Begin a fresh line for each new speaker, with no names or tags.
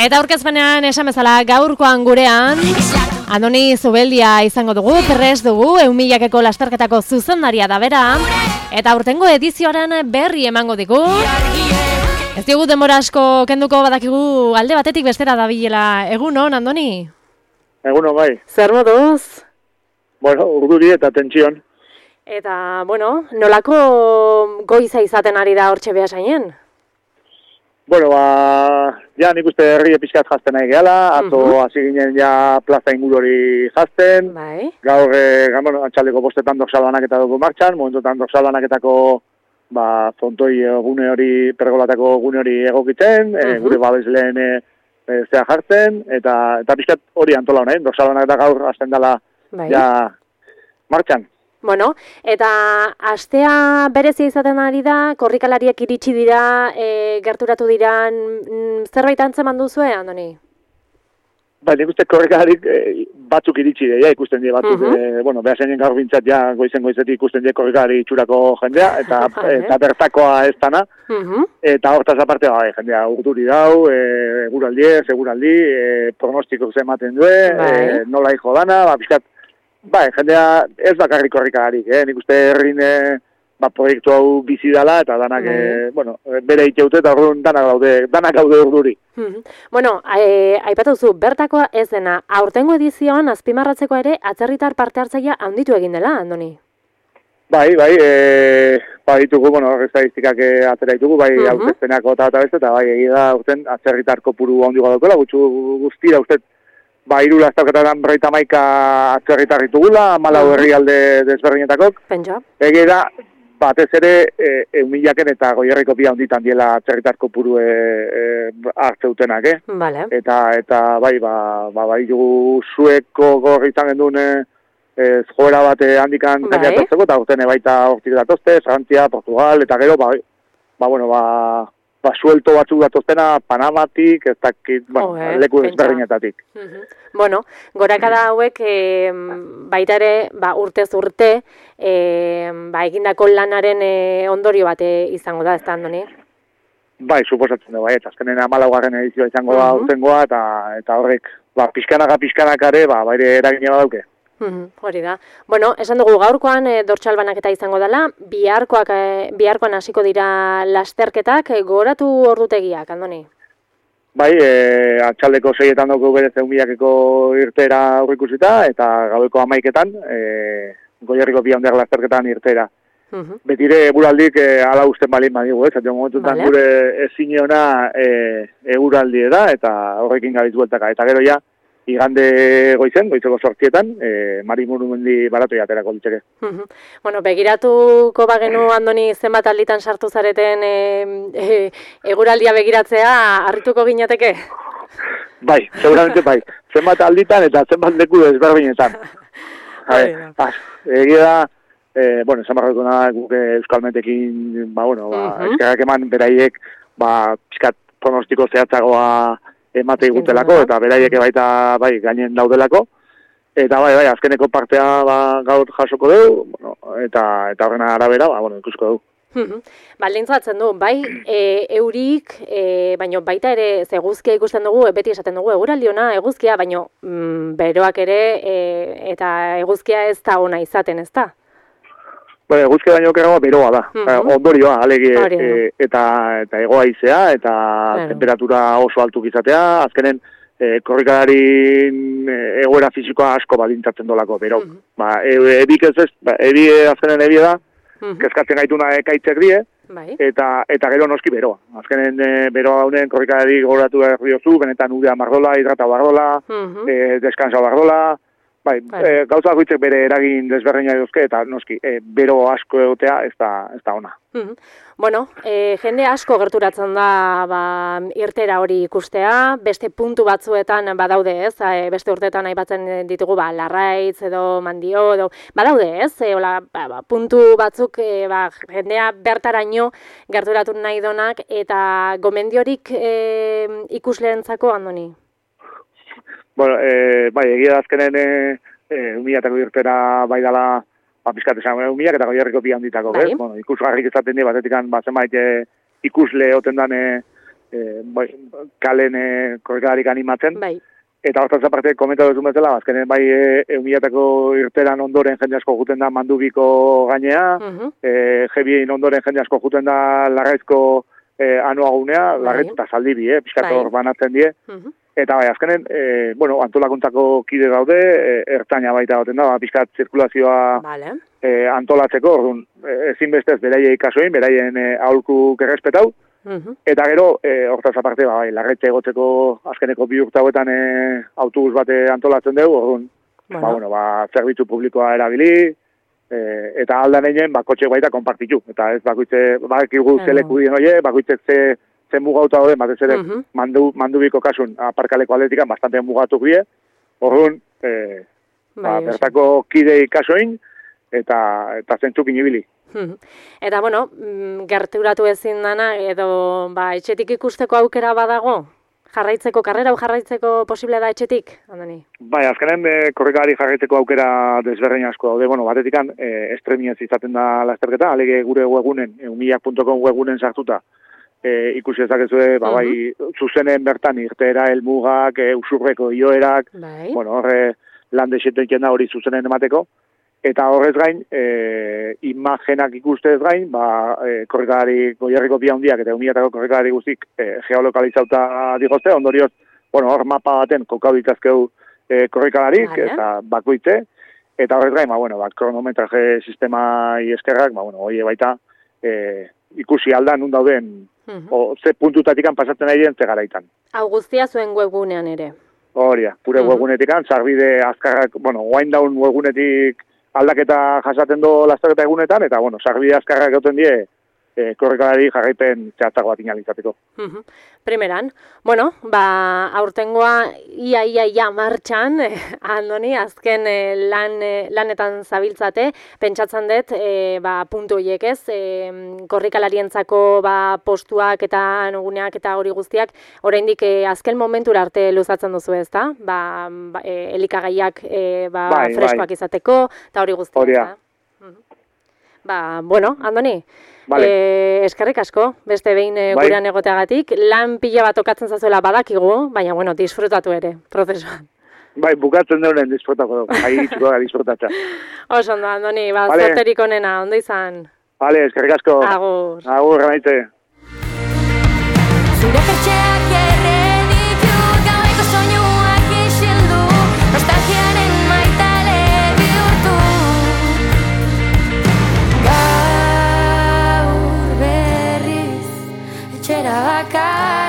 Eta aurkezpenean esan bezala gaurkoan gurean Andoni Zubeldia izango dugu, prest dugu, 1000-eko lasterketako zuzendaria da bera. Eta aurtengo edizioaren berri emango digu. Ez digu denbora asko kenduko badakigu alde batetik bestera dabilela. Egunon, Andoni?
Egunon, bai.
Zer moduz?
Bueno, urduri eta tentsion.
Eta, bueno, nolako goiza izaten ari da hortxe behasainen?
Bueno, ja nik uste herri pixkat jazten nahi gehala, atzo hasi ginen ja plaza inguru hori jazten.
Bai.
Gaur, bueno, antxaldeko bostetan doxalbanaketa dugu martxan, momentutan doxalbanaketako zontoi gune hori, pergolatako gune hori egokitzen, gure babesleen zea jartzen, eta pixkat hori antola honein, doxalbanaketa gaur hasten dela ja martxan.
Bueno, eta astea berezia izaten ari da, korrikalariak iritsi dira, gerturatu diran, zerbait antzeman duzue, Andoni?
Bai, nik uste korrikalarik batzuk iritsi dira, ikusten dira batzuk, bueno, behasenien gaur bintzat ja goizetik ikusten dira korrikalari itxurako jendea, eta bertakoa ez dana, eta hortaz aparte, jendea urduri dau, seguraldi, pronostiko ematen due, nola hijo dana, pixkat, jendea ez bakarrik korrikalarik, nik uste herrin proiektu hau bizi dela eta danak, bueno, bere iteute eta orduan danak gaude urduri.
Bueno, aipatu zu, bertakoa ez dena, aurtengo edizioan azpimarratzeko ere atzerritar parte hartzailea handitu egin dela, Andoni?
Bai, ditugu, bueno, estadistikak atzera ditugu, aurkezpenako eta beste, eta egia da urten atzerritar kopuru handiagoa daukela, guztira uste, hiru lasterketan 31 atzerritar ditugula, 14 herrialde desberdinetakok.
Pentsa.
Egia da, batez ere, 1000-aken eta Goierriko bi handitan diela atzerritar kopuru hartzeutenak,
Vale.
Eta dugu Sueko gorri izan genduen joera bat handikan kandidatazteko, eta urtene baita hortik datozte, Frantzia, Portugal, eta gero, suelto batzuk datoztena Panamatik, ez dakit, leku desberdinetatik.
Bueno, gorakada hauek baita ere, urtez urte, egindako lanaren ondorio bat izango da, ez da, Andoni?
Bai, suposatzen du, eta azkenen 14. edizioa izango da urtengoa, eta horrek, pixkanakare, baire eragina badauke.
Hori da. Bueno, esan dugu gaurkoan dortxalbanaketa izango dela, biharkoan hasiko dira lasterketak, gogoratu ordutegiak, Andoni?
Bai, atxaldeko 6etan dugu berez 1000-eko irtera aurrikusita, eta gaueko 11etan, Goierriko bi handiak lasterketan irtera. Betire eguraldik ala usten balin badigu, ez? Eta momentutan gure ezin ona eguraldi da, eta horrekin gabiz bueltaka. Eta gero ja, igande goizeko 8etan, Mari Murumendi baratu aterako litzeke.
Bueno, begiratuko bagenu, Andoni, zenbat alditan sartu zareten eguraldia begiratzea, harrituko ginateke?
Bai, seguramente bai. Zenbat alditan eta zenbat leku desberdinetan. Egia da, esan barratuko nada, guk Euskalmetekin, eskerrak eman beraiek, pixkat pronostiko zehatzagoa emate igutelako, eta beraiek baita gainen daudelako. Eta azkeneko partea gaur jasoko dugu, eta horren arabera, ikusko dugu.
Baldintzatzen du, eurik, baino baita ere eguzkia ikusten dugu, beti esaten dugu, eguraldiona eguzkia, baino beroak ere, eta eguzkia ez da ona izaten, ez da?
Eguzkia baino okerragoa beroa da, ondorioa, alegi, eta egoaizea, eta temperatura oso altuk izatea, azkenen korrikalarin egoera fizikoa asko baldintzatzen dolako, bero. Ebik ez ez, azkenen ebie da, kezkatzen gaituna ekaitzek die, eta gero noski beroa. Azkenen beroa honen korrikalari gogoratu erriozu, benetan udea mardola, hidrata bardola, deskansa bardola, gauza bakoitzek bere eragin desberdina duzke, eta noski, bero asko egotea ez da ona.
Bueno, jende asko gerturatzen da irtera hori ikustea, beste puntu batzuetan badaude ez, beste urteetan aipatzen ditugu Larraitz edo Mandio, edo badaude ez, puntu batzuk jendea bertaraino gerturatu nahi donak, eta gomendiorik ikusleentzako, Andoni?
Bueno, egia da azkenen 1000-ako irtera dala pizkat esan, 1000 eta Goierriko bi handitako, ikusgarrik izaten di, batetik zenbait ikusle oten dan kalen korrikalarik animatzen.
Bai.
Eta hortaz aparte, komentatu duzun bezala, azkenen bai eumilatako irteran ondoren jende asko juten da Mandubiko gainea, Jebien ondoren jende asko juten da Larraizko anuagunea, Larraitz eta Zaldibi, pixkat hor banatzen die. Eta bai, azkenen, antolakuntzako kide daude, ertaina baita goten da, pixkat zirkulazioa antolatzeko, orduan, ezinbestez beraiei kasuein, beraien aholku errespetau. Eta gero, hortaz aparte, Larraitze egotzeko azkeneko 2 urte hauetan autobus bate antolatzen dugu, orduan, zerbitzu publikoa erabili, eta aldan egin, kotxe baita konpartitu. Eta ez bakoitze, bakigu zeleku dien oie, bakoitzek ze mugauta hori, batez ere, Mandubiko kasun, aparkaleko aldetikan, bastante mugatuk bie, orduan, bertako kidei kasuein, eta zentzuk inibili.
Eta, gerturatu ezin dana, edo, etxetik ikusteko aukera badago? Karrera hau jarraitzeko posible da etxetik, Andoni?
Bai, azkenen korrikalari jarraitzeko aukera desberdin asko daude, batetikan, estremiaz izaten da lasterketa, alege gure webgunen, eumilak.com webgunen sartuta, ikusi ezakezue, zuzenen bertan irteera, helmugak, usurreko ioerak, horre lande xetenken da hori zuzenen emateko, eta horrez gain, imagenak ikustez gain, korrikalari goierriko bi handiak eta eumilatako korrikalari guztik geolokalizauta digozte, ondorioz, hor mapa baten kokau ditazkeu korrikalarik, eta bakoitze, eta horrez gain, kronometraje sistemai eskerrak, hori baita, ikusi alda nun dauden, ze puntutatikan pasatzen nahi den ze garaitan.
Hau guztia zuen webgunean ere.
Horia, gure webgunetikan, sarbide azkarrak, wind down webgunetik aldaketa jasaten do lasterketa egunetan, eta, sarbide azkarrak egoten die, korrikalari jarraipen zehatzago bat inalizateko.
Primeran, aurtengoa ia martxan, Andoni, azken lanetan zabiltzate, pentsatzen dut, puntu horiek ez, korrikalarientzako postuak eta nuguneak eta hori guztiak, oraindik azken momentura arte luzatzen duzu ez da? Elikagaiak freskoak izateko, eta hori guztiak. Andoni, eskerrik asko, beste behin gurean egoteagatik, lan pila bat okatzen zazuela badakigu, baina, disfrutatu ere, prozesuan.
Bai, bukatzen deunen disfrutako dugu, itxuko da disfrutatza.
Oso ondo, Andoni, zorterik onena, ondo izan.
Bale, eskerrik asko.
Agur.
Agur, ganaitze.
Zure pertseak erreditu, gaueko soinuak isildu, nostalgiaren maitale bihurtu. Gaur berriz etxera bakar